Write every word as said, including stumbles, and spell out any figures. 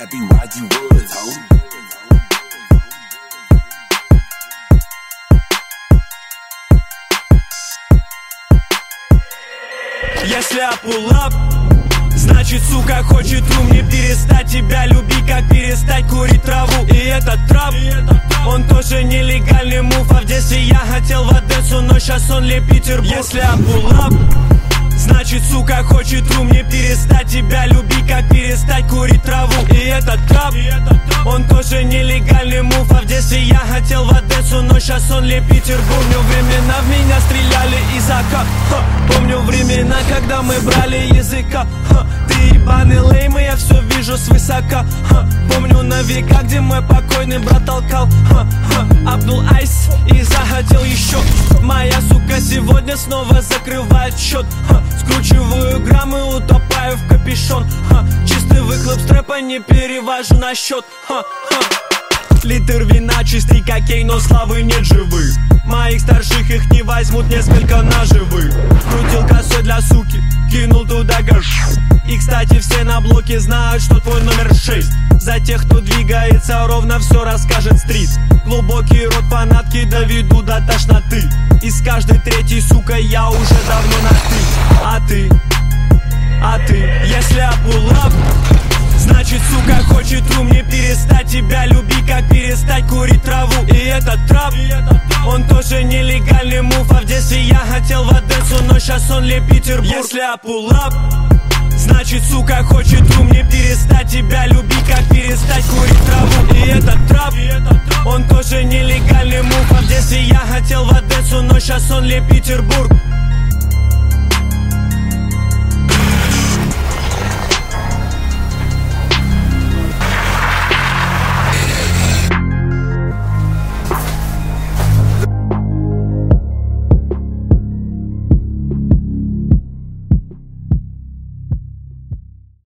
happy Raji Woods, ho. Если я pull up, значит, сука, хочет у мне перестать тебя любить, как перестать курить траву. И этот трап, он тоже нелегальный мув. А в детстве я хотел в Одессу, но сейчас он ли Петербург. Если я pull up, значит, сука, хочет у мне перестать тебя любить, как перестать курить траву. И этот трап, он тоже нелегальный мув. А в детстве я хотел в Одессу, но сейчас он ли Петербург. Помню времена, в меня стреляли из АК. Помню времена, когда мы брали языка. Ты ебаный лейм, и я все вижу свысока. Помню на века, где мой покойный брат толкал Абдул Айс и захотел еще. Моя сука сегодня снова закрывает счет. Скручиваю граммы, утопаю в капюшон. Чистый выхлоп с трэпа не перевожу на счет. Литр вина, чистый кокейн, но славы нет живых. Моих старших их не возьмут несколько наживых. Крутил косой для суки, кинул туда гаш. И, кстати, все на блоке знают, что твой номер шесть. За тех, кто двигается ровно, все расскажет стрит. Глубокий рот фанатки доведу до тошноты. И с каждой третьей, сука, я уже давно на ты. А ты, а ты, если я pull up, значит, сука, хочет у мне перестать тебя любить, как перестать курить траву. И этот трап, он тоже нелегальный мув. А в детстве я хотел в Одессу, но сейчас он ли Петербург. Если я pull up, значит, сука, хочет у мне перестать тебя любить, как перестать курить траву. И этот трап, он тоже нелегальный мув. А в детстве я хотел в Одессу, но сейчас он ли Петербург.